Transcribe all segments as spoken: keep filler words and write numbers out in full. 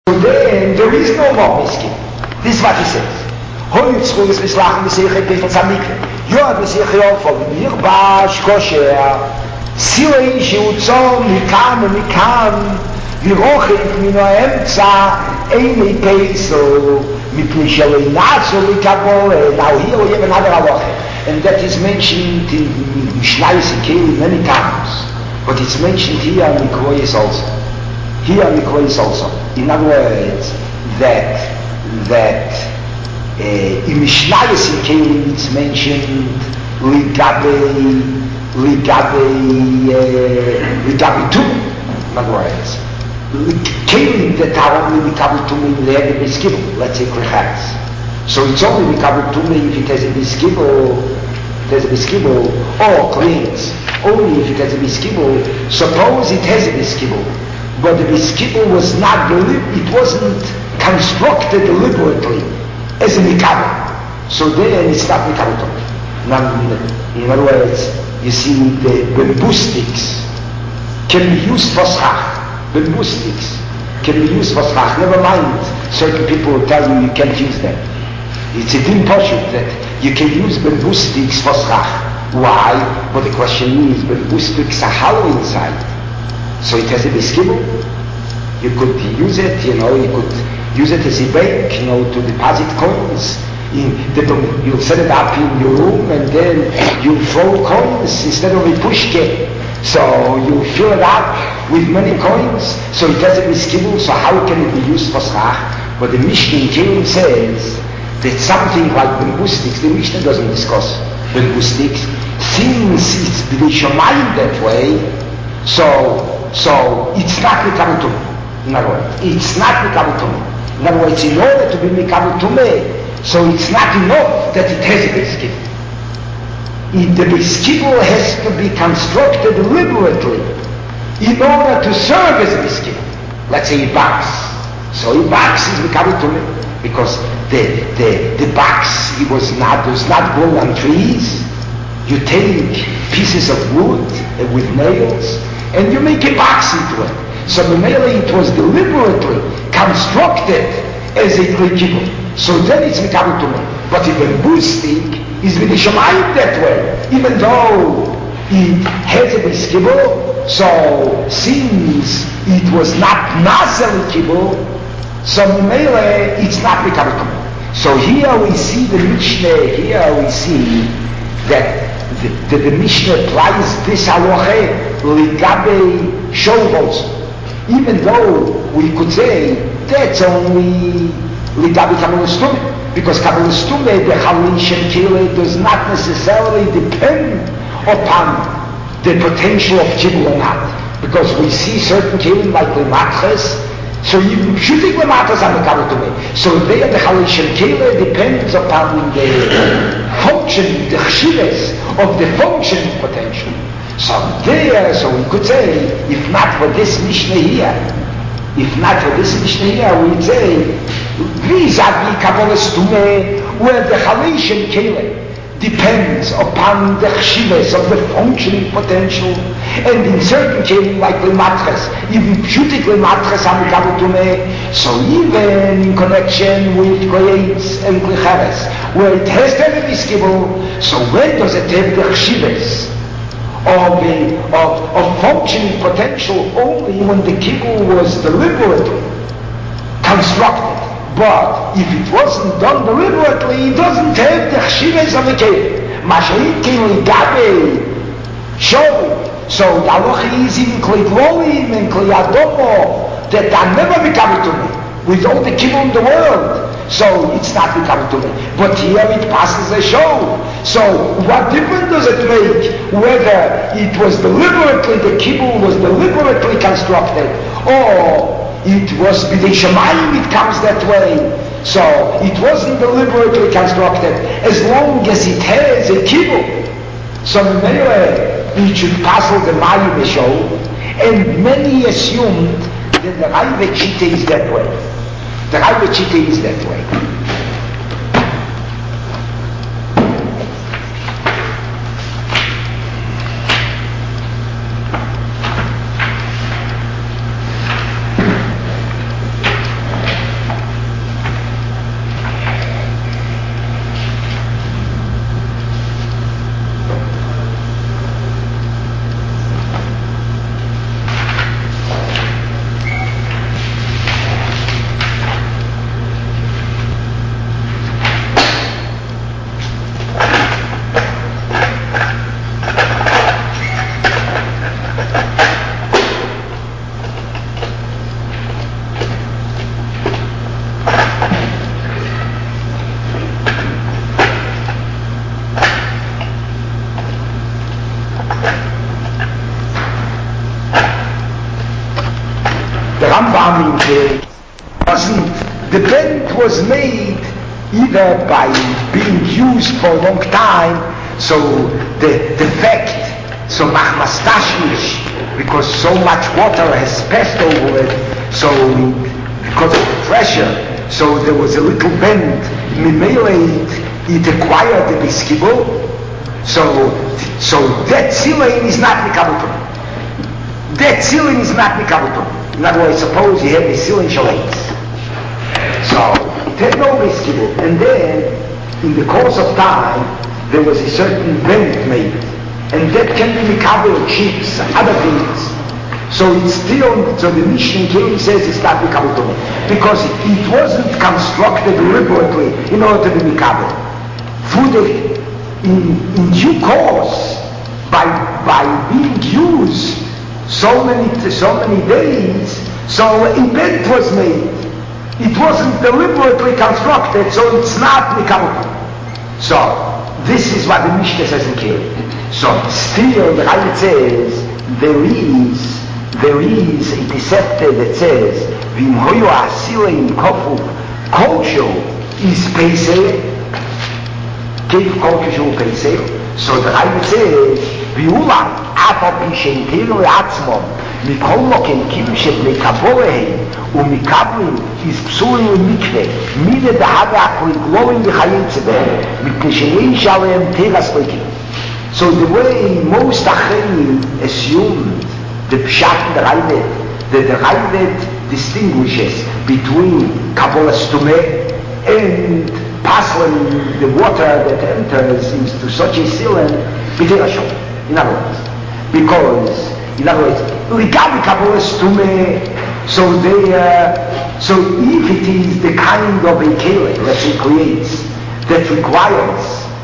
then there is no more miskin. This is what he says. Hoyt schuldes mislachen besechet befel samikle. Yod besechet yofol mir bash kosher. Silei sheutzom mikam mikam virochet mino emtza eine peso mipnei shelei natzo mikabole. Now here we have another halacha, and that is mentioned in Mishnah Sikei many times, but it's mentioned here in Mikrois also. Here in Mikrois also. In other words, that that uh, in Mishnah Sikei it's mentioned ligabe ligabe ligabe tu. In other words, kelim that are only ligabe tu mean they have a biskibel. Let's say krecharis. So it's only ligabe tu mean if it has a biskibel, there's a biskibel, or cleans. Only if it has a biskibel. Suppose it has a biskibel, but the biskibel was not it wasn't constructed deliberately as a mikabel. So then it's not mikabel. Now, in other words, you see the bamboo sticks can be used for schach. Bamboo sticks can be used for schach. Never mind, certain people will tell you you can't use them. It's a dim poshut that you can use bamboo sticks for schach. Why? But the question is, bamboo sticks are hollow inside. So it has a biskibel. You could use it, you know, you could use it as a bank, you know, to deposit coins. In the, you set it up in your room and then you throw coins instead of a pushke. So you fill it up with many coins. So it has a biskibel, so how can it be used for schach? But the Mishnah in Kelim says that something like bamboo sticks, the Mishnah doesn't discuss bamboo sticks. Since it's b'lishamayim that way, so so it's not mikabel tumah. In other words, it's not mikabel tumah. In other words, in order to be mikabel tumah, so it's not enough that it has a biskibel. The biskibel has to be constructed deliberately in order to serve as a biskibel. Let's say a box. So a box is mikabel tumah because the the the box it was not does not grow on trees. You take pieces of wood uh, with nails and you make a box into it. So the it was deliberately constructed as a biskibel. So then it's mikabel tumah. But if a bamboo stick is with the shamayim that way, even though it has a biskibel, so since it was not nasal kibel, so mele it's not mikabel tumah. So here we see the Mishnah. Here we see that the, the, the Mishnah applies this halacha ligabe shovos, even though we could say that's only ligabe kabbalas tumah, because kabbalas tumah the chalish and kile does not necessarily depend upon the potential of kibul or not, because we see certain kilim like lematches, so you should think lematches on the kabbalas tumah. So there the chalish and kile depends upon the function, the chshivas of the functioning potential. So there, so we could say, if not for this Mishnah here, if not for this Mishnah here, we'd say, vis-a-vis kabbalas tumah, where the chalish and kile depends upon the chshivas of the functioning potential, and in certain cases like lematches, even pshutik lematches are mikabel tumah. So even in connection with koyetz and klicheres, where it has to have a biskibel, so when does it have the chshivas of, a, of, of functioning potential? Only when the kibul was deliberately constructed. But if it wasn't done deliberately, it doesn't have the chshivas of the kibul. Masha'it kibul gabe show. So the halacha is in kli glolim and kli adomo that are never mikabel tumah with all the kibul in the world. So it's not mikabel tumah. But here it passes a show. So what difference does it make whether it was deliberately, the kibul was deliberately constructed, or it was b'dei shamayim, it comes that way. So it wasn't deliberately constructed, as long as it has a kibul. So anyway, it should pass the mayim show, and many assumed that the Raive Chite is that way. The Raive Chite is that way. wasn't, the bend was made either by being used for a long time, so the defect, so machmastashmish, because so much water has passed over it, so because of the pressure, so there was a little bend, mimele it acquired the biskibul, so so that ceiling is not mikabutum. That ceiling is not mikabutum. In other words, suppose you have a ceiling shalates. So it had no biskibul, and then in the course of time there was a certain bend made, and that can be mikabel chips, other things. So it's still, so the Mishnah Kelim says it's not mikabutum because it, it wasn't constructed deliberately in order to be mikabel. Through the, in, in due course, by by being used so many so many days, so a bend was made. It wasn't deliberately constructed, so it's not mikabutum. So this is what the Mishnah says in Kelim. So still, the Rambam says there is there is a deceptor that says Vim hoyu asile im kofu kolshu is pesel. Keif kolkishu pesel. So the Rambam says Viula apo pishentelu atzmon mikol mokem kimshet mekaborehem umikablim is psulim umikve mine dahave akli glowing b'chayim tzebeh mikneshenei shalem teras lekim. So the way most Achreim assumed the Pshat and the Raivet, that the Raivet distinguishes between Kabbalah Stumeh and passing the water that enters into such a ceiling, in other words. Because, in other words, Ligabi Kabbalah Stumeh, so they, uh, so if it is the kind of a kele, let's say, creates, that requires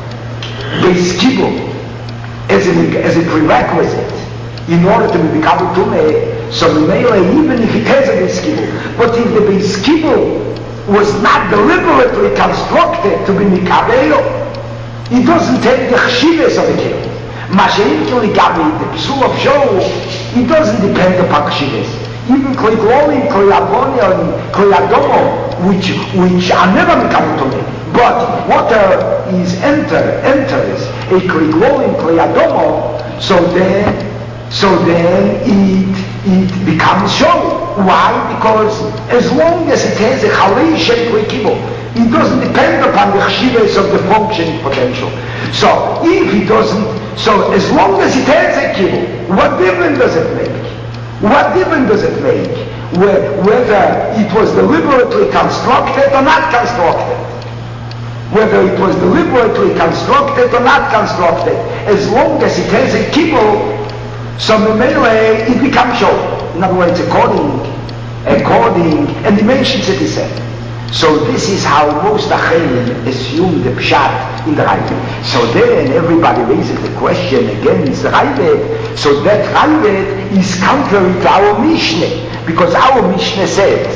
Beis Kibul as a, as a prerequisite, in order to be Mikabel Tumeh, so Mimele, even if it has a Beis Kibul, but if the Beis Kibul was not deliberately constructed to be Mikabel, it doesn't take the Chshivas of the Kibul. Mashein Kiligabi, the Psul of Show, it doesn't depend upon Chshivas. Even Klei Glolim, Klei Avonia, and Klei Adomo, which, which are never Mikabel Tumeh, but water is enter, enters a Klei Glolim, Klei Adomo, so then So then it, it becomes show. Why? Because as long as it has a chalei shem kibul, it doesn't depend upon the chshivas of the functioning potential. So if it doesn't, so as long as it has a kibul, what difference does it make? What difference does it make? Whether it was deliberately constructed or not constructed. Whether it was deliberately constructed or not constructed. As long as it has a kibul, so Memele, it becomes show. In other words, according, according, and he mentions it, he said. So this is how most Achreim assume the Pshat in the Raivet. So then everybody raises the question against the Raivet. So that Raivet is contrary to our Mishnah, because our Mishnah says,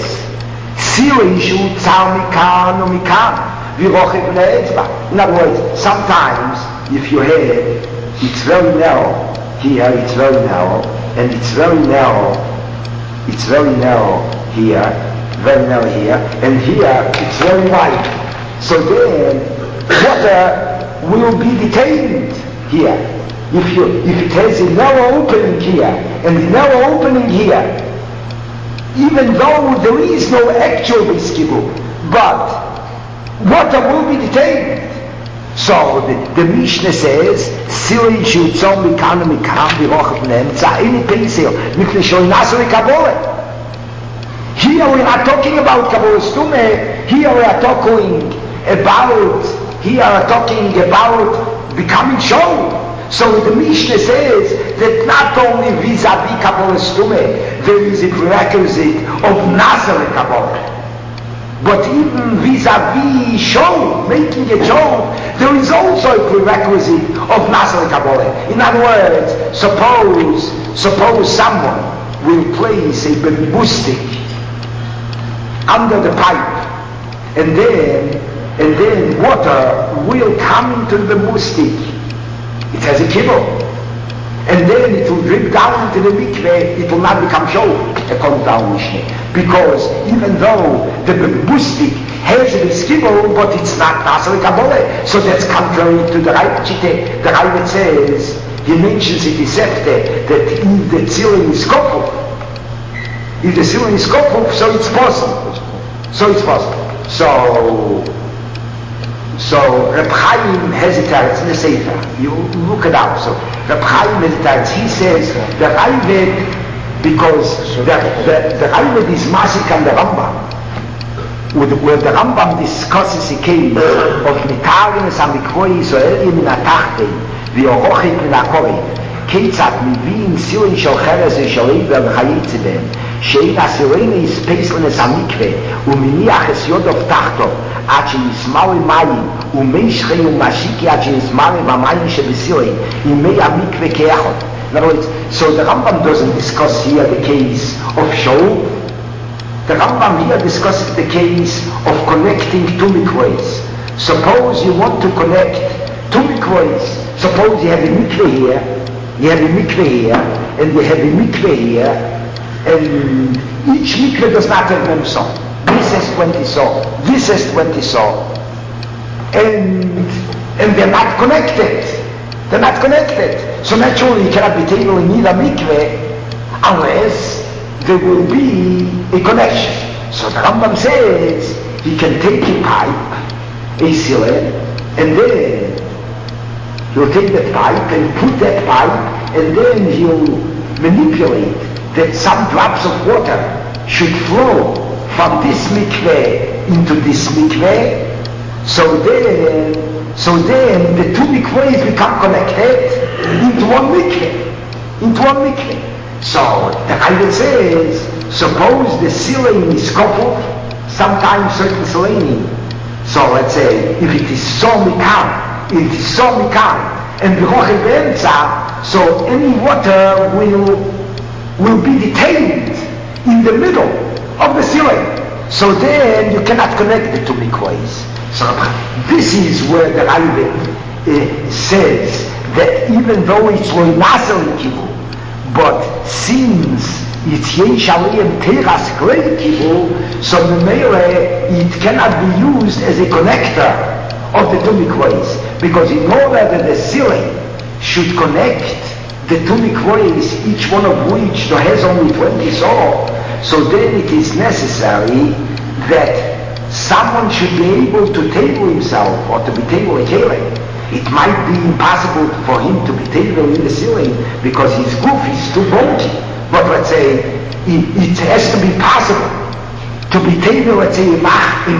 Sirishu tzar mikan u mikan, virochib le'etzba. In other words, sometimes if you have, it's very narrow. Here it's very narrow, and it's very narrow, it's very narrow here, very narrow here, and here it's very wide. So then water will be detained here. If you if it has a narrow opening here and a narrow opening here, even though there is no actual Beis Kibul, but water will be detained. So the, the Mishnah says, Sili Shutzom Mikana Mikam Birochab Nemtza Ini Peisel Mikle Shoinasu Kabole. Here we are talking about Kabbalah Stumeh. Here we are talking about here we are talking about becoming show. So the Mishnah says that not only vis-a-vis Kabbalah Stumeh there is a prerequisite of Nazareth Kabbalah. But even vis-a-vis show, making a show, there is also a prerequisite of Nazareth Kabbalah. In other words, suppose, suppose someone will place a bamboo stick under the pipe, and then, and then water will come into the bamboo stick. It has a kibble. and then it will drip down into the mikveh, it will not become show according to our Mishnah. Because even though the Bustik has a skibble, but it's not Nasser Kabbalah, so that's contrary to the right Chite. The Raivet says, he mentions in the Sefte that if the ceiling is kopuf, if the ceiling is kopuf, so it's possible. So it's possible. So, so Reb Chaim has it out, it's in the Sefer. You look it up. So Reb Chaim has it out. He says the Raivet, because the, the, the Raivet is Masik and the Rambam. Where the Rambam discusses the case of Mitarin Samikvoi Israel in Atachte, the Orochit in Akori, Ketzat, Mivin, Sirin Shalcheres, Shalib, and Chayitzidem, Shein Asirene is Peslenes Amikve, Uminiach es Yodov Tachto, Achi Ismaui Mayim, Umeishre Umashiki, Achi Ismaui Mamayim Shebesirin, Imei Amikve Keachot. In other words, so the Rambam doesn't discuss here the case of Shaul. The Rambam here discusses the case of connecting two mikvahs. Suppose you want to connect two mikvahs. Suppose you have a mikveh here, you have a mikveh here, and you have a mikveh here, and each mikveh does not have memson. This has twenty saw, this has twenty saw, and and they're not connected. They're not connected. So naturally you cannot be taken in either mikveh unless there will be a connection. So the Rambam says he can take a pipe, a cylinder, and then he'll take that pipe and put that pipe, and then he'll manipulate that some drops of water should flow from this mikveh into this mikveh. So then, so then the two mikvehs become connected into one mikveh, into one mikveh. So the Raivet says, suppose the ceiling is coupled, sometimes certain selenium. So let's say, if it is so mikan, it is so mikan, and the rochel be'emtza, so any water will will be detained in the middle of the ceiling. So then you cannot connect the two mikvahs. So this is where the Raivet uh, says that even though it's lo nasel kivu, but since it's yesh aliyem teras grei kivu, so memele it cannot be used as a connector of the two mikvahs, because in order that the ceiling should connect the two mikvahs, each one of which has only twenty saw, so then it is necessary that someone should be able to table himself or to be table a kelim. It might be impossible for him to be table in the ceiling because his goof is too bulky. But let's say it, it has to be possible to be table, let's say, a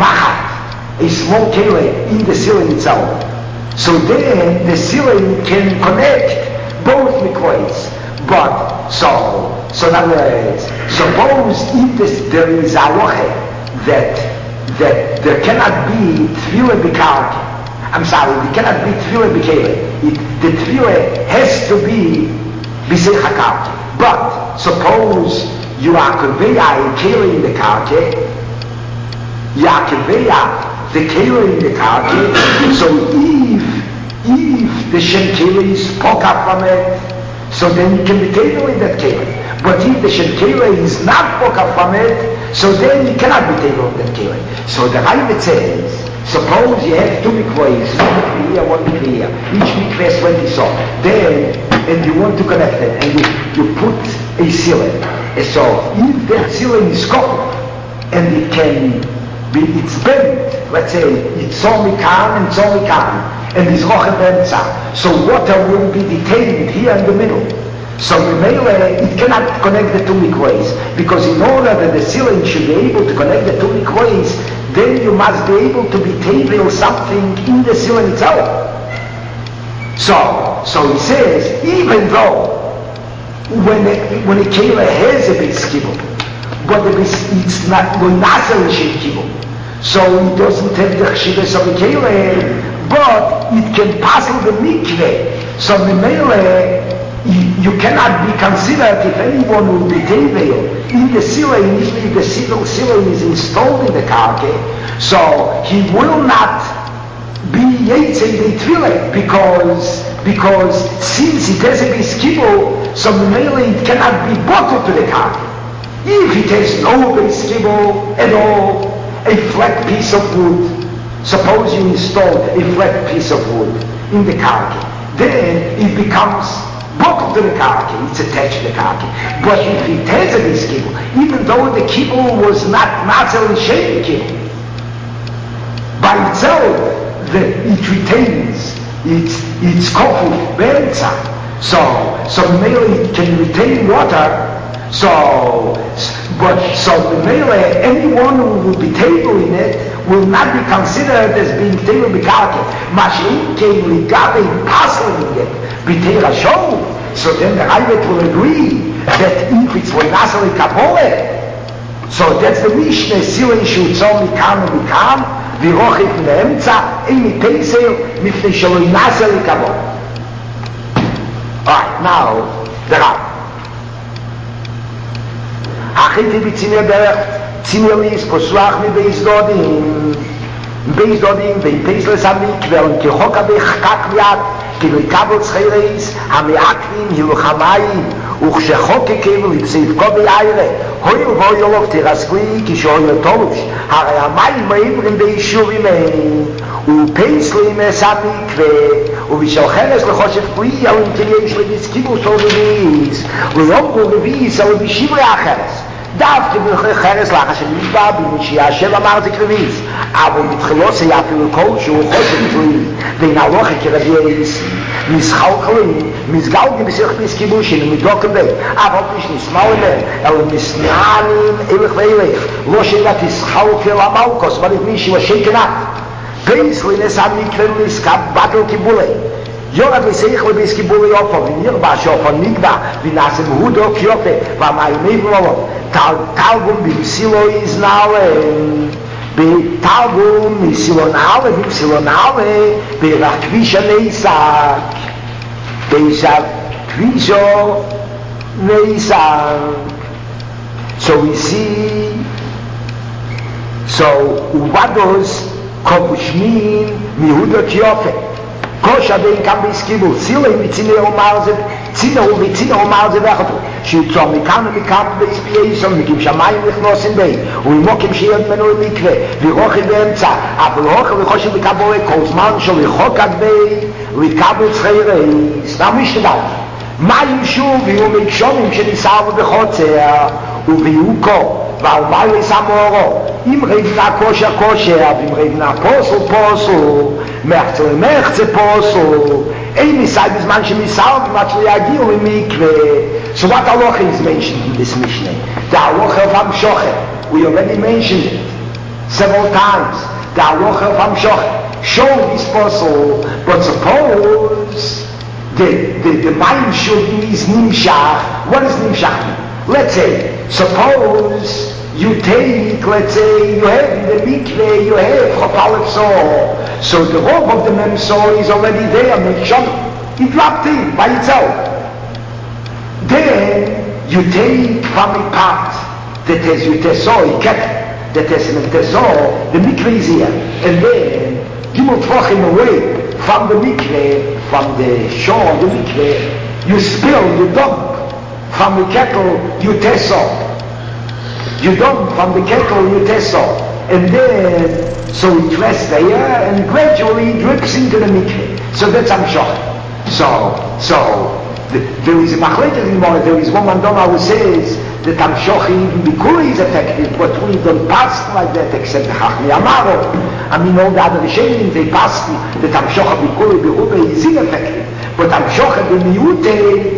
machat, a small kelim in the ceiling itself. So then the ceiling can connect both mikvahs. But so, so in other words, suppose if this, there is a halacha that that there cannot be tefillah b'karka. I'm sorry, there cannot be tefillah b'kele. The tefillah has to be b'seich hakarka. But suppose you are konveya a kele in the karka, you are konveya the kele in the karka, so if if the shem kele is spoke up from it, so then you can be table in that kele. But if the shem kele is not spoke up from it, so then you cannot be table in that kele. So the Raivet says, suppose you have two mikvahs, one mikvah here, one mikvah here, each mikvah has twenty saw. Then, and you want to connect it, and you, you put a ceiling. And so, if that ceiling is coupled, and it can be, it's bent, let's say, it's so mikan and so mikan, and it's rochel be'emtza, so water will be detained here in the middle. So it cannot connect the two mikvahs, because in order that the ceiling should be able to connect the two mikvahs, then you must be able to be table something in the ceiling itself. So, so he says, even though when a, when a kela has a big skibble, but the, it's not nasal kibble, so it doesn't have the chshivas of a kela, but it can pass the mikveh. So the mele, you cannot be considered if anyone will be table in the ceiling, if the ceiling is installed in the karke, so he will not be Yetze B'Tfilah, because because since it has a B'Skibbo, so mainly it cannot be bottled to the Karki. If it has no B'Skibbo at all, a flat piece of wood, suppose you install a flat piece of wood in the Karki, then it becomes bottled to the Karki, it's attached to the Karki. But if it has a B'Skibbo, even though the Kibbul was not Natzel and Shem Kibbul, by itself, the, it retains its its kofu be'emtza. So so mainly it can retain water. So but so the mele, anyone who will be table in it will not be considered as being table b'karke. Mashin came ligabe passing it b'teira show. So then the Rabbit will agree that if it's v'nasali kapole, so that's the Mishnah silin shutzom mikam mikam. וירוחת מאמצע, אין מפייסר, מפני שלא ינסה לקבול. Alright, now, the Rab. הכיתי בצימר דרך, צימר ליס, פוסלח מבייס דודים, בייס דודים, ואין פייסר לסמיק, ואין כחוק הבחקק מיד, כאילו יקבל צחיירס, המעקבים, הילוחמיים, וכשחוק יקבל, יפסיף כה ביעירה, הוי ובוי אלוף תרסקלי, כשהוי יתולוש, הרי המים מעברים ביישובים הם, ופייסלים סמיק, ובשל חרס לחושב פלי, אבל אם תהיה שלי בסקיבו סובביס, ויומרו רביס, אבל בשיברי החרס. דווקא בחרס לך שנשבע במשיעשב אמר זה קרביס, אבל מתחילוס היה אפילו כל שהוא חושב פלי, ואין הלוכה כרבייס, מסחלקלים, מסגלגי בשיח בסקיבושין, ומדוקם בי, אבל נשמע להם, אלא מסנענים אלך ואילך, לא שאלה תסחלקל המלכוס, אבל את מישהו השקנת, פייסלי נסע מקבל לסקב בטל קיבולי, יורד לסייך לביס קיבולי אופו, ונרבע שאופו נגדע, ונעשה מהודו קיופה, והמיימי ולולו, תלגום במסילו יזנעלם, בתלגום מסילו נעלה, במסילו נעלה, ברח כבישה נסק, ברח כבישו נסק. So we see, so what does Kobush mean? Mihuda Kiofe. Kosha bein kam b'iskibu. Zile mitzine umarze, tzine u mitzine umarze vechatu. Shiutzom mikam mikam b'izpiyesam, mikim shamayim lichnosin bei. Uimokim shiyad menu mikve. Virochi be'emtza. Aval hoche vichoshi b'kabore kol zman shol vichokak bei. Vikabel tzreireis. Now mishnah. מים שוב יהיו מקשומים שניסעו בחוצר וביוקו ועל מלא סמורו אם רגנה כושר כושר ואם רגנה פוסל פוסל מחצה למחצה פוסל אין ניסעי בזמן שניסעו כמעט שיגיעו למקווה. So what halacha is mentioned in this Mishnah? The halacha of Hamshocher. We already mentioned it several times. The halacha of Hamshocher. Show this puzzle, but suppose The, the, the mind should is nimshach. What is nimshach? Let's say, suppose you take, let's say, you have in the mikveh, you have chopalef soh. So the rope of the memsoh is already there, mikshon. It dropped in by itself. Then you take from a part that has utesoh, that has an utesoh, the mikveh is here. And then you will throw him away from the mikveh, from the shore of the mikveh, you spill, you dump from the kettle, you teso. You dump from the kettle, you teso. And then, so it rests there, and gradually it drips into the mikveh. So that's Hamshoch. So, so, the, there is a machlekes in Gemara, there is one mandoma who says that Hamshoch even Bikuri is effective, but we don't pass like that except the Chachmi Amaro. I mean, all the other Rishonim, they pass that Hamshoch Bikuri Berube is ineffective. But Hamshoch B'miute,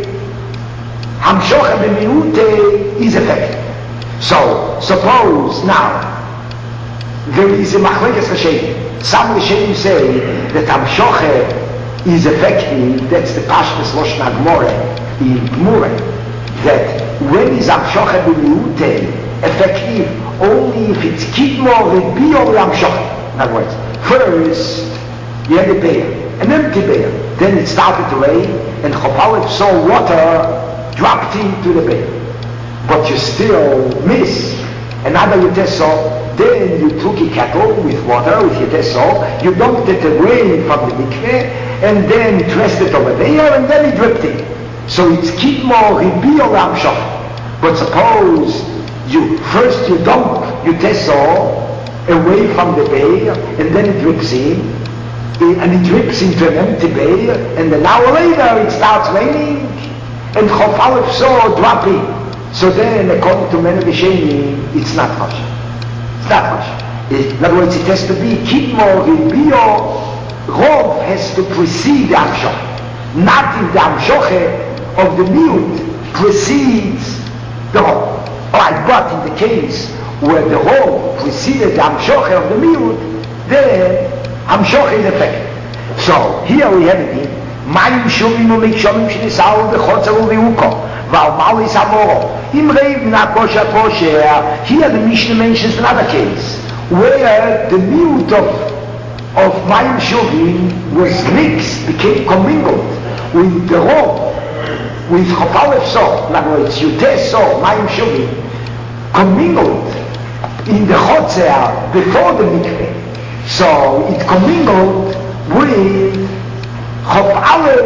Hamshoch B'miute is effective. So, suppose now, there is a machlekes Rishonim. Some Rishonim say that Hamshoch is effective, that's the Pashtus Loshna Gemara in Gemara, that when is Hamshoch B'miute effective? Only if it's Kidmo Rebi or Hamshoch. In other words, first, you had a bear, an empty bear. Then it started to rain, and Chopalef saw water dropped into the bear. But you still miss another utensil. Then you took a kettle with water, with utensil, you dumped it away from the mikveh, and then pressed it over there, and then it dripped in. So it's kidmo ribi or amshach. But suppose you first you dump utensil away from the bear, and then it drips in, and it drips into an empty bear, and an hour later it starts raining, and chof aleph so dropping. So then, according to many Rishonim, it's not kosher. It's not kosher. In other words, it has to be kidmo ribio. Rov has to precede the amshach. Not if the amshach of the miut precedes the rov. Alright, but in the case where the rov preceded the amshach of the miut, then amshach is effective. So here we have it. Mayim shuvim u'mikshomim shnisau v'chotzer u'viuko v'almal is amoro. Im reiv na kosher kosher. Here the Mishnah mentions another case where the miut of of mayim shuvim was mixed, became commingled with the rov, with chopalef so. In other words, yuteh so mayim shuvim commingled in the chotzer before the mikveh. So it commingled with Chop Aleph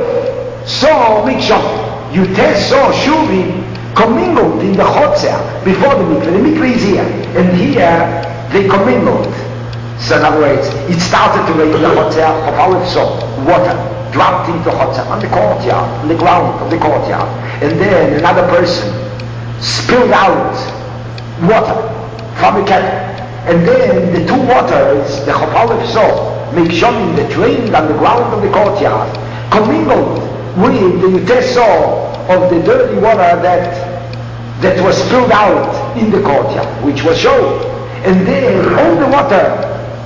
so mikshom. Yuteh so shuvim commingled in the chotzer before the mikveh. The mikveh is here, and here they commingled. So in other words, it started to rain in the chotzer. Chop Aleph so water dropped into chotzer on the courtyard, on the ground of the courtyard, and then another person spilled out water from the kettle. And then the two waters, the Chop Aleph so, mikshomim that rained on the ground of the courtyard, commingled with the yuteh so of the dirty water that that was spilled out in the courtyard, which was shown. And then all the water,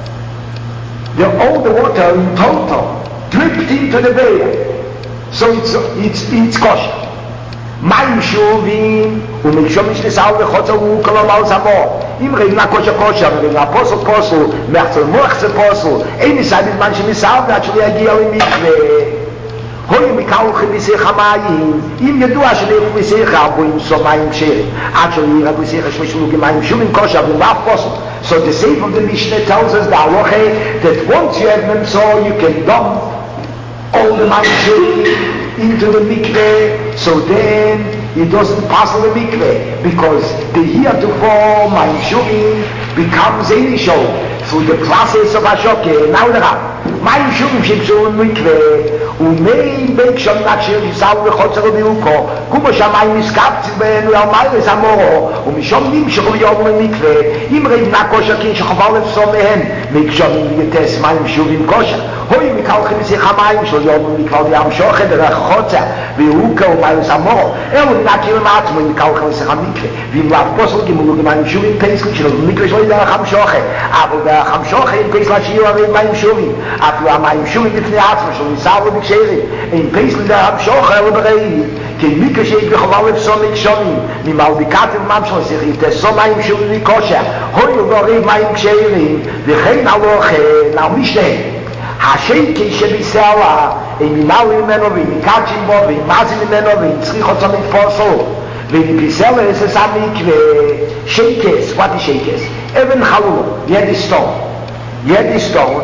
the, all the water in total dripped into the bear. So it's it's it's kosher. מים שובים ומקשום משנסעו וחוצרו כלומר זמו אם ראינה כושר כושר וראינה פוסל פוסל מחצל מוחצל פוסל אין ניסה בזמן שנסעו ועד שלא יגיע למקווה הוי מקאו חמיסיך המים אם ידוע שלאיך מיסיך ארבוים סו מים שרים עד שלא יראה מיסיך שמשלו כמים שובים כושר ולאף פוסל. So the same of the Mishnah tells us the halacha that once you have them so you can dump all the מים שרים into the mikveh, so then it doesn't pass the mikveh, because the heretofore mayim shuvim becomes initial through the process of Ashoke. Now the Rab, mayim shuvim shipsu mikveh, umein beikshom nakshir yisau v'chotzer v'uko, kumo shamayim niskaptzi b'enu al-mayres amoro, umishom nimshchu v'yom mikveh, im reiv na kosher kin shechoval efso mehen, mikshom yites mayim shuvim kosher. Hoi mikalchim sich hamayim shel yom mikval yam shoche derech chotzer v'uko u'mayres amoro, elu nakir ma'atzmo mikalchim sich hamikveh, v'im lav posel gimulu g'mayim shuvim peislik shel mikveh shel derech ham shoche, אבל derech ham shoche im peislik shiyu arev mayim shuvim, afilu hamayim shuvim b'fnei atzmo shel nisav v'b'ksherim, in peislik derech ham shoche elu b'rei, כי מיקה שיש בכלל לפסום מקשונים, ממלביקת וממשל sich יתסום מים שונים מקושר, הוי ובריב מים כשרים, וכן הלוכה, נעמישתה. השקי שביסלה, אם ימלו ממנו ומקדשים בו, וימזים ממנו, ויצריך אותו מתפוסו, ומפיסלה es המקווה, שקס, what is שקס? אבן חלולו, ידי stone, ידי stone,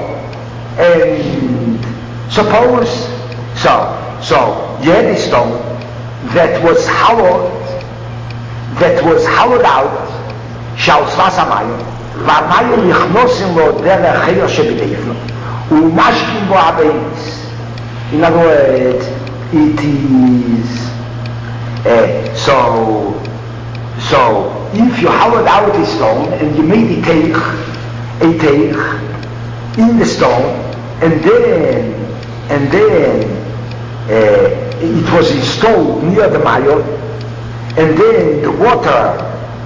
and suppose, so, so, ידי stone, that was hollowed, that was hollowed out, shall swas amayim, v'amayim yichnosim lo derech heyo shebideyflo, u'mashkim bo abeis. In other words, it is, uh, so, so, if you hollowed out a stone, and you made a teich, a teich, in the stone, and then, and then, uh, it was installed near the mayon, and then the water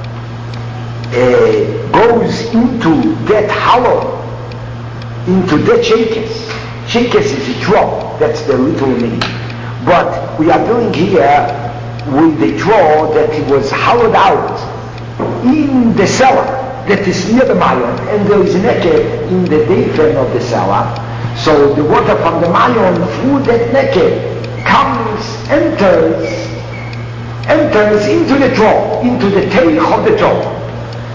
uh, goes into that hollow, into that shakes. Shakes is a draw, that's the literal meaning. But we are doing here with the draw that it was hollowed out in the cellar that is near the mayon, and there is an eke in the defen of the cellar. So the water from the mayon through that eke comes, enters, enters into the draw, into the tail of the draw.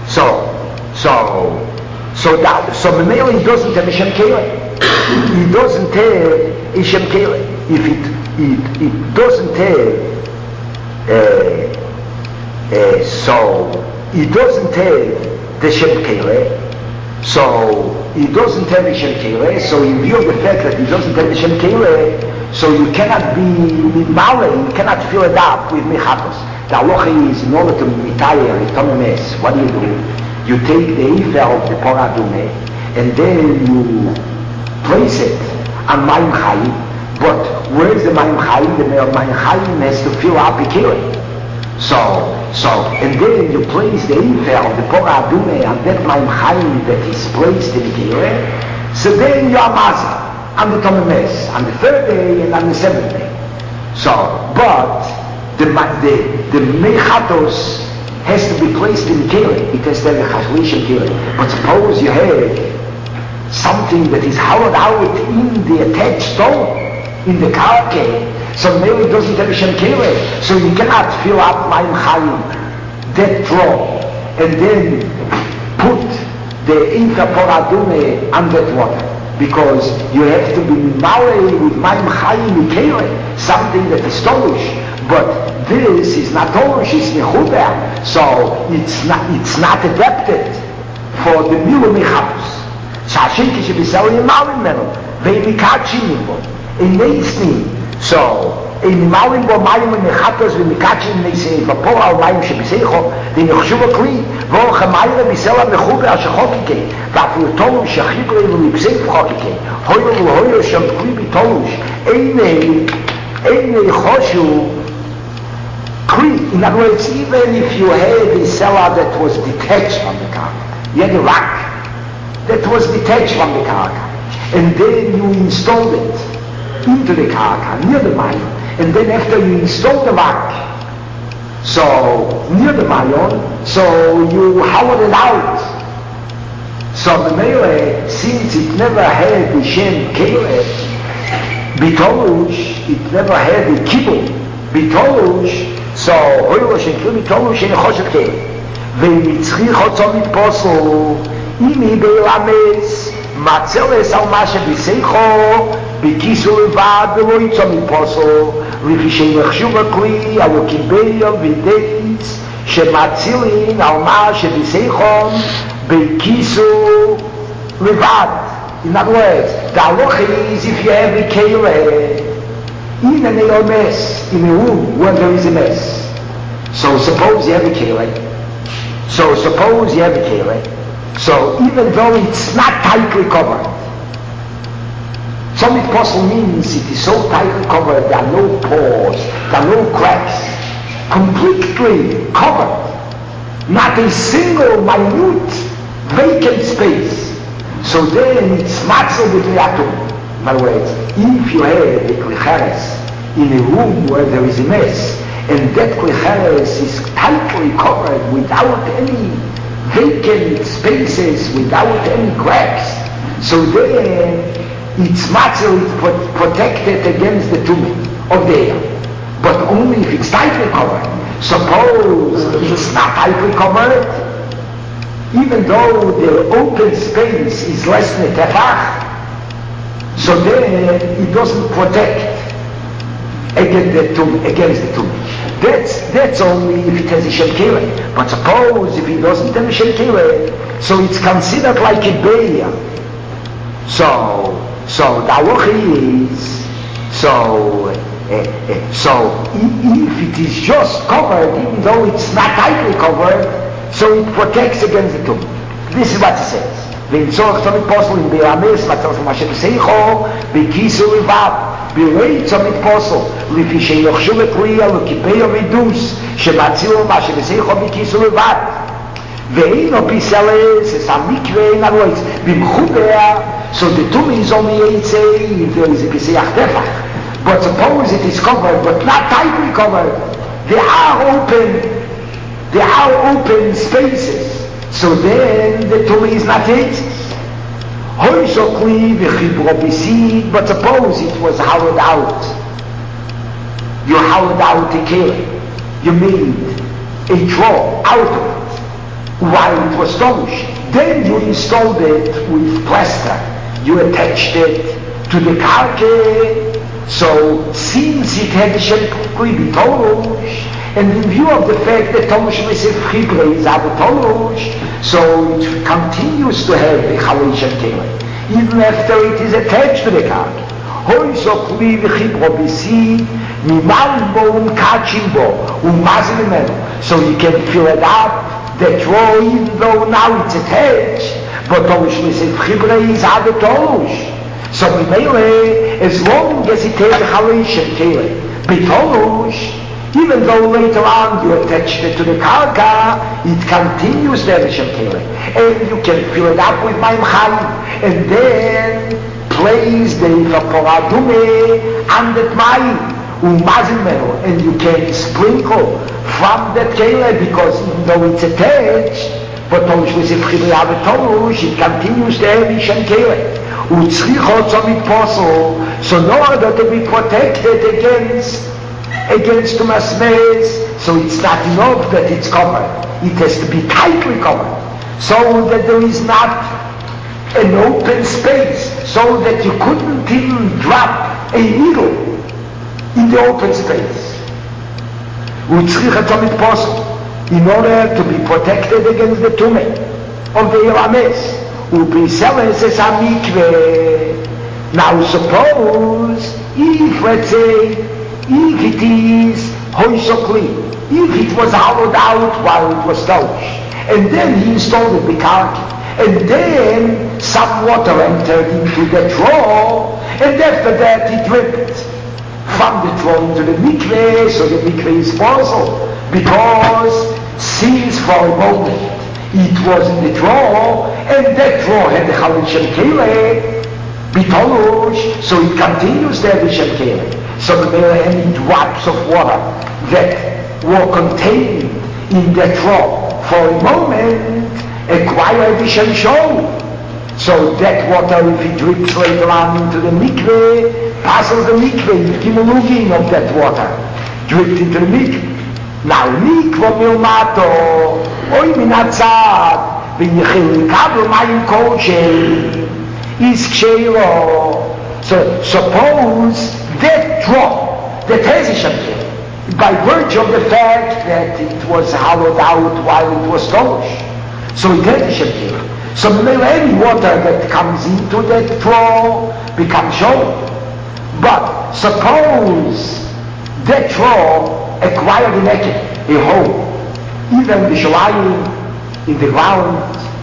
So, so, so that, so Mamela, he doesn't have a Shem Kele. He doesn't have a Shem Kele. If it, it, it doesn't have, uh, uh, so, he doesn't have the Shem Kele, so he doesn't have a Shem Kele, so in view of the fact that he doesn't have a Shem Kele, so you cannot be Mimale, you cannot fill it up with Mechatos. The halacha is, in order to retire, what do you do? You take the Eifer of the Poradume, and then you place it on Mayim Chayim, but where is the Mayim Chayim? The Mayim Chayim has to fill up a Kele. So, so, and then you place the Eifer of the Poradume on that Mayim Chayim that is placed in the Kele, so then you are Mazah on the Tomemes, on the third day and on the seventh day. So, but the the the Mechatos has to be placed in the Kele. It has to have a Chashlish Kele. But suppose you have something that is hollowed out in the attached stone, in the Karke, so maybe it doesn't have a Shem Kele. So you cannot fill up Mayim Chayim, that draw, and then put the Inka Poradume on that water. Because you have to be Mimale with Mayim Chayim Kele, something that is Torush. But this is not Torush, it's Mechuber. So it's not, it's not adapted for the Milu Mechatos. So Hashem should be selling Malim Melo. They Mikachim Bo. In Neisnim. So in Malim Bo Mayim Mechatos, we Mikachim Neisei, Vapor Al Mayim Shebisecho, the Nechshuva Kli, Vo Chamayra Bisela Mechuber Ashachokike, Vafu Torush Shachikle Vipseif Chokike, Hoyo Hoyo Shem Kli Bitorush, Einei, Einei Choshu, in other words, even if you had a cellar that was detached from the karka, you had a rock that was detached from the karka, and then you installed it into the karka, near the mayon, and then after you installed the rock, so near the mayon, so you hollowed it out. So the Mele, since it never had the Shem Kele, Bitorush, it never had the Kibbutz, Bitorush, so, Hoyo Shenkli Bitorush in Choshet Kele. Ve'mitzri Chotzom Mitposel, Imi Be'elames, Matzeles Al Masha B'Seicho, B'Kisu Levad, Ve'lo Yitzom Mitposel, Rifishay Nechshuva Kli, Alokibeya V'Deis, Shematzilin Al Masha B'Seichon, B'Kisu Levad. In other words, the halacha is if you have a Kele, in a mess, in a room where there is a mess. So suppose you have a Kele. So suppose you have a Kele. So even though it's not tightly covered, some apostle means it is so tightly covered, there are no pores, there are no cracks, completely covered. Not a single minute vacant space. So then it's matzel with the atom. In other words, if you have a klicheres in a room where there is a mess, and that klicheres is tightly covered without any vacant spaces, without any cracks, so then it's matzel, it's pro- protected against the tumor of the air. But only if it's tightly covered. Suppose it's not tightly covered, even though the open space is less than a tefach, so then it doesn't protect against the tumor. Against the tumor. That's that's only if it has a Shem Kele. But suppose if it doesn't have a Shem Kele, so it's considered like a beya. So so the halacha is so uh, uh, so if it is just covered, even though it's not tightly covered, so it protects against the tumor. This is what it says. Wenn zorg zum Apostel in Beames, was das mal schon seicho, bekisu levad, beleit zum Apostel, lifi sheyachshuv ekliya lekipei vidus, shematzil ma sheseicho bekisu levad. Veino piseles es amikve in alois, bimchuber, so the tummy is only eitzei, if there is a piseach tefach. But suppose it is covered, but not tightly covered, there are open, there are open spaces. So then the tummy is not eitzes. But suppose it was hollowed out. You hollowed out a kele. You made a draw out of it. while it was stonished. Then you installed it with plaster. You attached it to the karke. So since it had shemkli b'tolush, and in view of the fact that tolush l'sef chibre is abotolush, so it continues to have the chalei shem kele, even after it is attached to the karke. Hoy so kli v'chibro b'si mimal bo umkachim bo umazim imenu. So you can fill it up, the draw, even though now it's attached, but tolush l'sef chibre is abotolush. So Mimele, as long as it has a chalei shem kele b'tolush, even though later on you attach it to the karka, it continues to have a shem kele, and you can fill it up with mayim chayim, and then place the vaporadume on that mayim umazim menu, and you can sprinkle from that kele, because even though it's attached, but tolush l'sef chibre b'tolush, it continues to have a shem kele. So in order to be protected against against masmes, so it's not enough that it's covered. It has to be tightly covered, so that there is not an open space, so that you couldn't even drop a needle in the open space. In order to be protected against the tumah of the Yerames. Now suppose, if let's say, if it is hoisokli, if it was hollowed out while it was stonished, and then he installed the karki, and then some water entered into the draw, and after that he dripped from the draw into the mikveh, so the mikveh is possible, because since for a moment it was in the draw, and that draw had the chalei shem kele b'tolush, so it continues to have the shem kele. So there are any drops of water that were contained in that draw for a moment acquired the shem shol. So that water, if it drips later on into the mikveh, passes the mikveh, the kimulugin of that water dripped into the mikveh. Now, mikvah milmato, oy minatzad, v'yichil kabel mayim kosher, is ksheiro. So, suppose that drop, that has a shem kele, by virtue of the fact that it was hollowed out while it was stonished, so it has a shem kele. So, any water that comes into that draw becomes shown. But suppose that draw acquired in Eket, a hole, either in the shalayim, in the ground.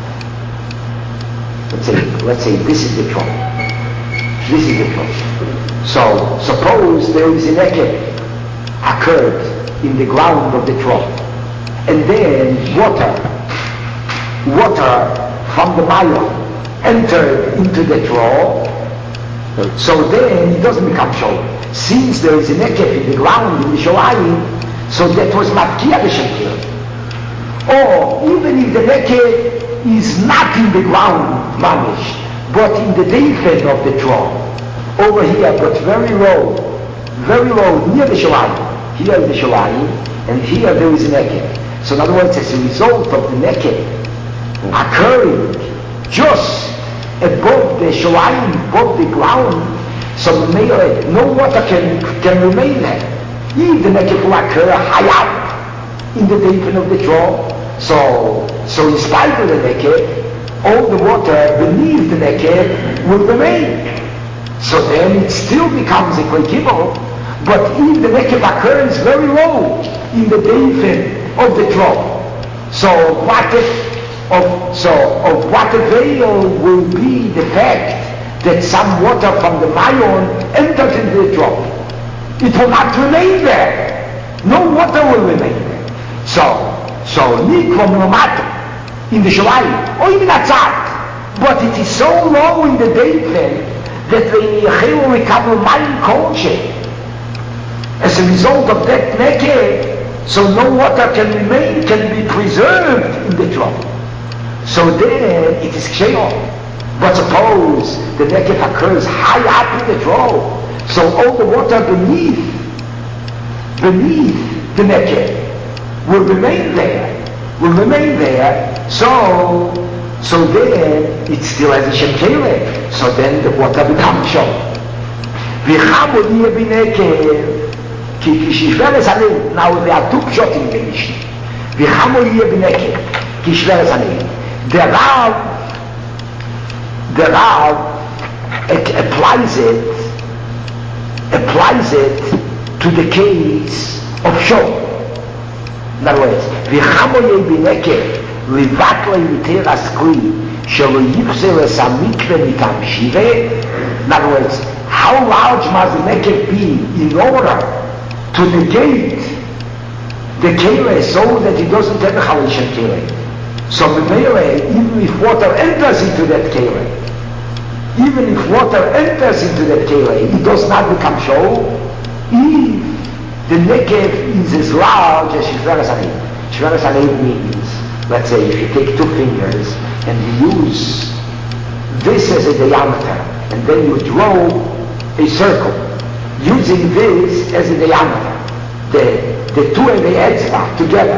Let's say, let's say this is the draw. This is the draw. So suppose there is an Eket occurred in the ground of the draw, and then water, water from the mile entered into the draw. So then it doesn't become show. Since there is a nekef in the ground in the sholayim, so that was matkia the shem kele. Or even if the nekef is not in the ground, mamish, but in the defend of the draw, over here, but very low, very low, near the sholayim. Here is the sholayim, and here there is a nekef. So in other words, as a result of the nekef occurring just above the sholayim, above the ground, so no water can, can remain there. If the nekef will occur high up in the deepening of the draw, so so in spite of the nekef, all the water beneath the nekef will remain. So then it still becomes a kli kibul, but if the nekef occurs very low in the deepening of the draw, so what if of so of what avail will be the fact that some water from the mayon entered into the drop? It will not remain there. No water will remain there. So, so nikvom lomato in the shalayim, or even outside, but it is so low in the daytime that the yechel will recover mayim kolche. As a result of that neked, so no water can remain, can be preserved in the drop. So then it is ksheyo. But suppose the nekef occurs high up in the draw, so all the water beneath, beneath the nekef will remain there, will remain there. So, so then it still has a Shem Kele. So then the water becomes Shom. V'chamu liye b'nekev, ki kishveres alein. Now there are two pshat in the Mishnah. V'chamu liye b'nekev, ki kishveres alein. The Rav, the Rav it applies it, applies it to the case of Shom. In other words, v'chamu liye b'nekev, לבטלה יותר הסקלי שלא יפסל הסמיקווה מטעם שירה. In other words, how large must the neked be in order to negate the kele so that it doesn't have a chalishan kele? So the mele, even if water enters into that kele, even if water enters into that kele, it does not become show if the neked is as large as Shveras Alein. Shveras Alein means, let's say, if you take two fingers and you use this as a diameter, and then you draw a circle, using this as a diameter, the, the two and the etzba together.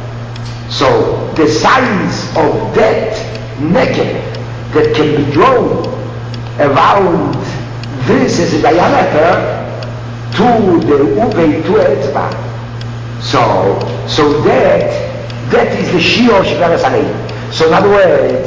So the size of that neked that can be drawn around this as a diameter to the uvei two etzba. So, so that That is the Shio of Shveras Alein. So in other words,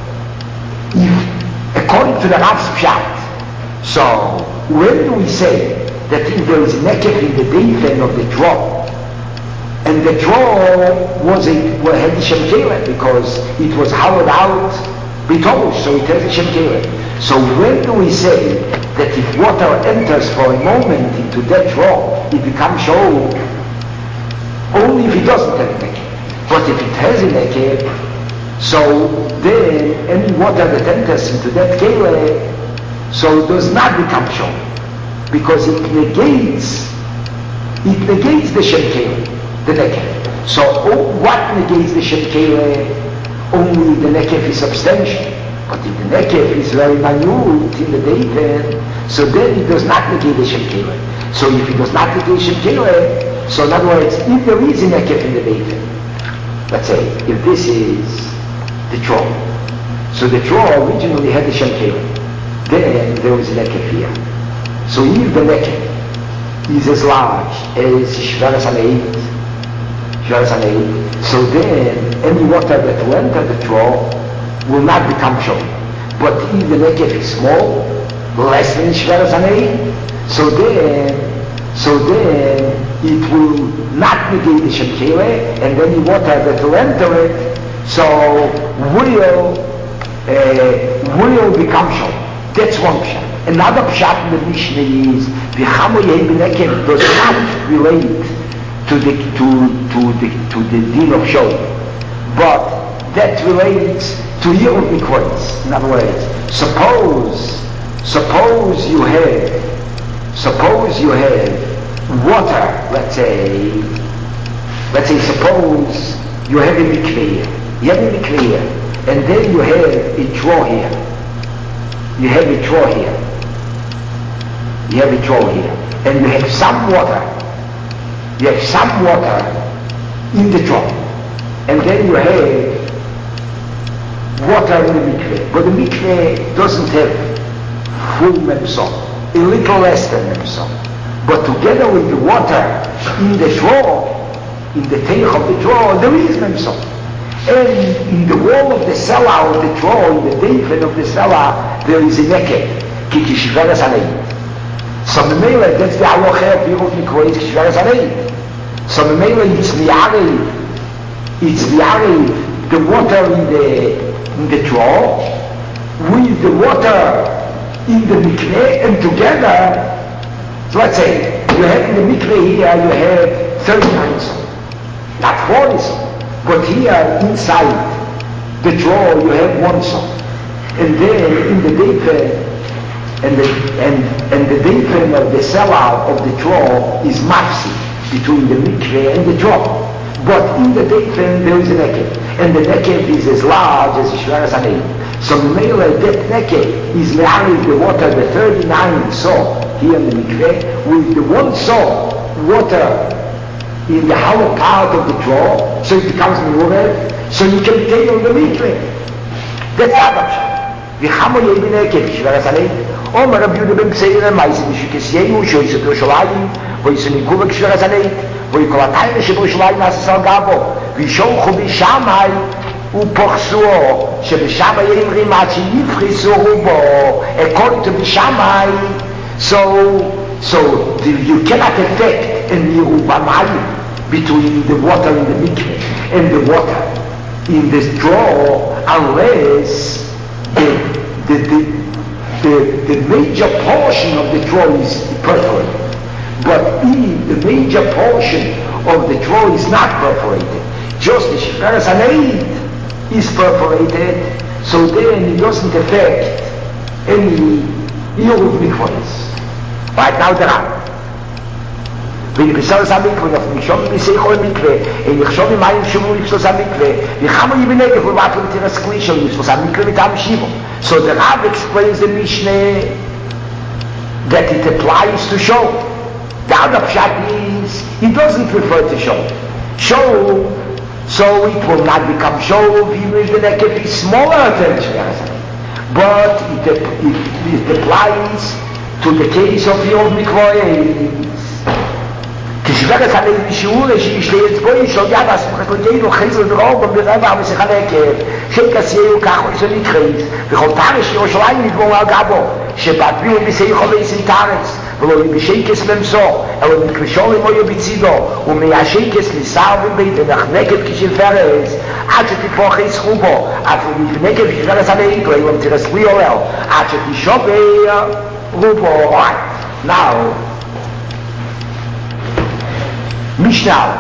if, according to the Rav's Pshat, so when do we say that if there is neked in the deifen of the draw, and the draw was a well, had the Shem Kele because it was hollowed out bitosh, so it has a Shem Kele. So when do we say that if water enters for a moment into that draw, it becomes show only if it doesn't have a neked? But if it has a neked, so then any water that enters into that kele, so does not become shom, because it negates, it negates the shem kele, the neked. So oh, what negates the shem kele? Only the neked is substantial. But if the neked is very minute in the deifen, so then it does not negate the shem kele. So if it does not negate shem kele, so in other words, if there is a neked in the deifen, let's say, if this is the draw, so the draw originally had the Shem Kele, then there was a neked here. So if the neked is as large as Shveras Alein, Shveras Alein, so then any water that will enter the draw will not become Shom. But if the neked is small, less than Shveras Alein, so then, so then it will not negate the Shem Kele, and any water that will enter it, so will uh, will become Shom. That's one pshat. Another pshat in the Mishnah is v'chamu yehi b'nekev does not relate to the to to the to the din of Shom, but that relates to Yeruv Mikvois. In other words, suppose suppose you have suppose you have water, let's say, let's say, suppose you have a mikveh here, you have a mikveh here, and then you have a draw here, you have a draw here, you have a draw here, and you have some water, you have some water in the draw, and then you have water in the mikveh, but the mikveh doesn't have full memsah, a little less than memsah. But together with the water in the draw, in the teich of the draw, there is memsah. And in the wall of the cellar of the draw, in the deifen of the cellar, there is a neked, ki kishveras alein. So memela, that's the halacha of Yeruv Mikvois, kishveras alein. So memela, it's mi'arev, it's mi'arev, the water in the, in the draw, with the water in the mikveh, and together, so let's say, you have in the mikveh here, you have thirty-nine some, not forty some, but here inside the drawer you have one some. And then in the deifen, and the, and, and the deifen of the cellar of the drawer is mafsi, between the mikveh and the drawer. But in the deifen there is a neked, and the neked is as large as Shveras Alein. So Mele, that neked is me'ariv the water, the thirty-nine saw here in the mikveh, with the one saw water in the hollow part of the draw, so it becomes Me'urev, so you can take on the mikveh. That's Adamshah. V'chamo yebine kevish v'rasalei, Omer Rabbi Yehuda ben Pseira, ma'isen mishukesyeyu, shoyis et Yerushalayim, v'yisen nikuvek v'rasalei, v'yikolatayim sheb'Yerushalayim asasal gabo, v'yisholchu b'shamai, u'pochsuo, sheb'shamai yemrim ad sheyifchisu rubo, according to b'shamai. So, so the, you cannot affect a mirubamayim between the water in the mikveh and the water in the straw unless the, the, the, the, the major portion of the straw is perforated. But if the major portion of the straw is not perforated, just the Shefaras Haneid is perforated, so then it doesn't affect any Yeruv mikvahs. Right now the Ram. Wenn ich besonders am Mikve, und auf mich schon ein bisschen im Mikve, und ich schon in meinem Schumul ich schloss am Mikve, ich kann mir nicht benehmen, wo warte mit ihrer Sklische, und ich schloss am Mikve mit einem Schivo. So the Ram explains the Mishnah that it applies to show. The other pshat is, it doesn't refer to show. Show, so it will not become show, even if the neck is smaller than Shveras. But it, it, it applies to the case of the old mikvahs. כשברת עלי בשיעור שיש להצבוי של יד הסמכתותינו חזר דרוב וברבע ושיחה להקב שכסיהו כך ושנתחייס וכל תארש ירושלים נדבור על גבו שבטביעו מסעי חולי סנטרס ולא בשקס ממסור אלא מקרשו למויה בצידו ומהשקס לשר ובית ונחנקת כשל פרס עד שתפוח יסחו בו עד ונפנקת כשברת עלי איתו אלא תרסלי עולל עד שתשובר רובו. Now Mishnah.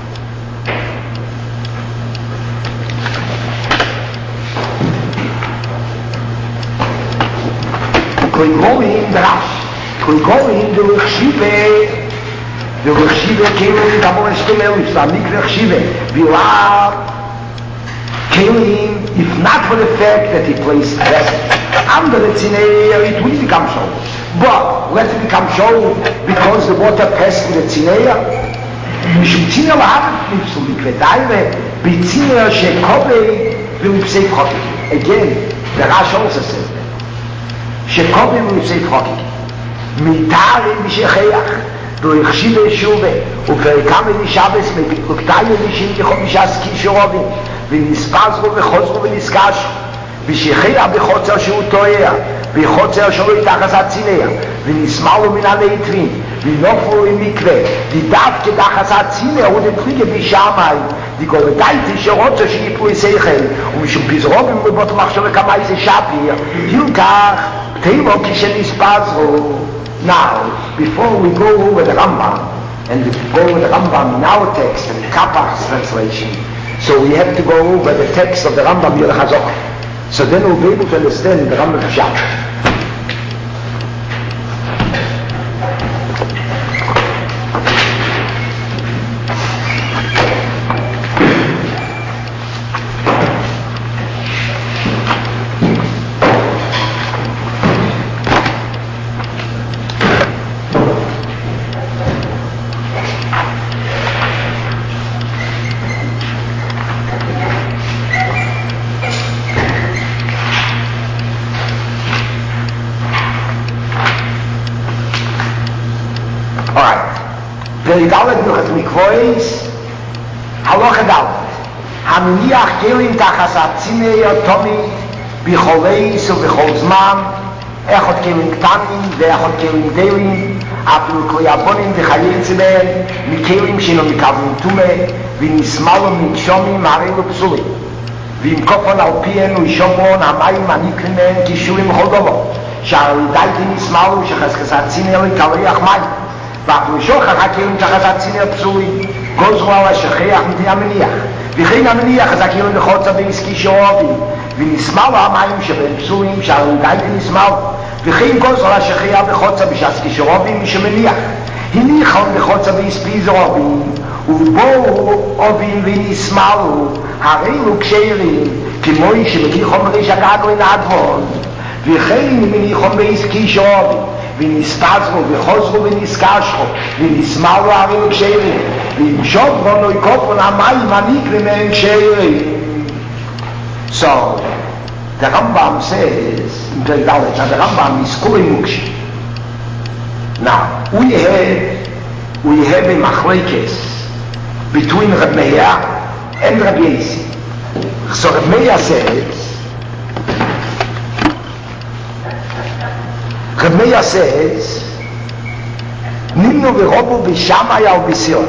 Koi goyim drash. Koi goyim de Rechshive. De Rechshive kelim damon shtemel islamik Rechshive. Vila kelim, if not for the fact that he plays wrestling. Under the tzneya, it will become so. But let it become so because the water passed through the tzneya. משום צינר להבת נפסו מקוודאי ובצינר שקובי ולפסי חוקי. Again, the Rash also says that. שקובי ולפסי חוקי. מתארים בשכיח והחשיב שובה ופרקם ונשאבס וקטאי ונשים כחומישה סקי שורובים ונספזרו וחוזרו ונסקשו ושכיח בחוצר שהוא טועה בחוצר שלו יתחס הצינר ונסמלו מן הלהטבין ונופלו עם מקווה ודווקא דחס הצינר הוא דפליגה בשמיים דגולדייתי שרוצה שיפלו ישכל ומשום פזרובים ובות מחשוב וכמה איזה שפיר הילקח תימו כשנספזרו. Now, before we go over the Rambam and go over the Rambam in our text and Kapach's translation, so we have to go over the text of the Rambam Yer Chazok. So then we'll be able to understand the Rambam Pshat. Dalet noch mikvois halacha dalet hamniach kelim tachas atzineya tomi bicholeis ubechol zman echot kelim ktanim veechot kelim delim afil koyabonim vechayetze behem mikelim sheno mikavim tume v'nismalo mikshomim harelu psulim v'im kofon al pien u'ishomon hamayim anikrim behem kishulim chodomo שהרידייתי נסמלו שחזקס התzineya לקלריח מים ואנחנו שוכח הכלים תחת הצינר פסולים גוזרו על השכיח מתי המניח וכן המניח אז הכלים לחוצה בעסקי שאוהבים ונסמל המים שבין פסולים שהרידייתי נסמל וכן גוזרו על השכיח בחוצה בשעסקי שאוהבים משמניח הניחון בחוצה בעסקי זרובים ובואו אוהבים ונסמלו הרינו קשרים כמו שמגיע חומרי שגגו אין הדבון וכן מניחון בעסקי שאוהבים ונספזרו וחוזרו ונסקשרו ונסמלו הרים וקשרים ואם שוברו לא יקופון המים הנקרא מהם כשרים. So, the Rambam says, in the Rambam is calling Mukshi. Now, we have, we have a machlekes between Reb Meir and Rabbi Yossi. So Reb Meir says, Reb Meir says, Nimnu v'robu b'shamaya or b'sion.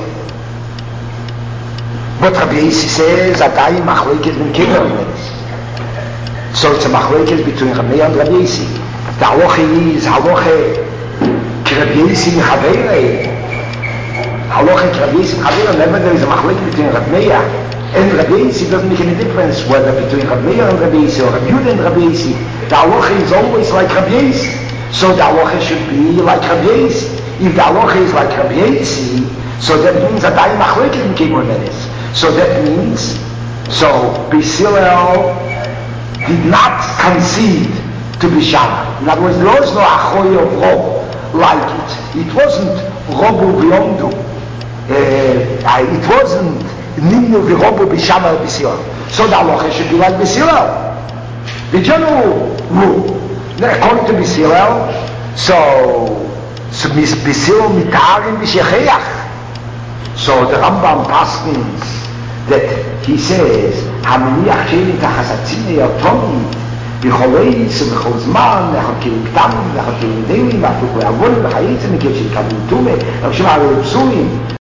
But Rabbi Yossi says, Atai machlekes ben Kever. So it's a machlekes between Reb Meir and Rabbi Yossi. The halacha is halacha Rabbi Yossi Mechaveirei. Halacha Rabbi Yossi Mechaveirei. Whenever there is a machlekes between Reb Meir and Rabbi Yossi, it doesn't make any difference whether between Reb Meir and Rabbi Yossi or Rabbi Yehuda and Rabbi Yossi. The halacha is always like Rabbi Yossi. So the halacha should be like Rabbi Yossi. If the halacha is like Rabbi Yossi, so that means that I machlekes in Kibur Menes. So that means, so B'Silel did not concede to Bishana. In other words, there was no Achoy of Rob like it. It wasn't Robu V'Yomdu. Uh, it wasn't Nimnu V'Robu Bishana B'Silel. So the halacha should be like B'Silel. The general rule, according to B'Silel, so so B'Silel mitarin b'shecheach. So the Rambam paskins that he says, "Haminiach shein tachasatzine yotomi b'choleis u'b'chol zman lechakilim k'tamim lechakilim delim v'afuk le'avonim v'chayitzim v'kevshim kavim tume v'shim alei psulim."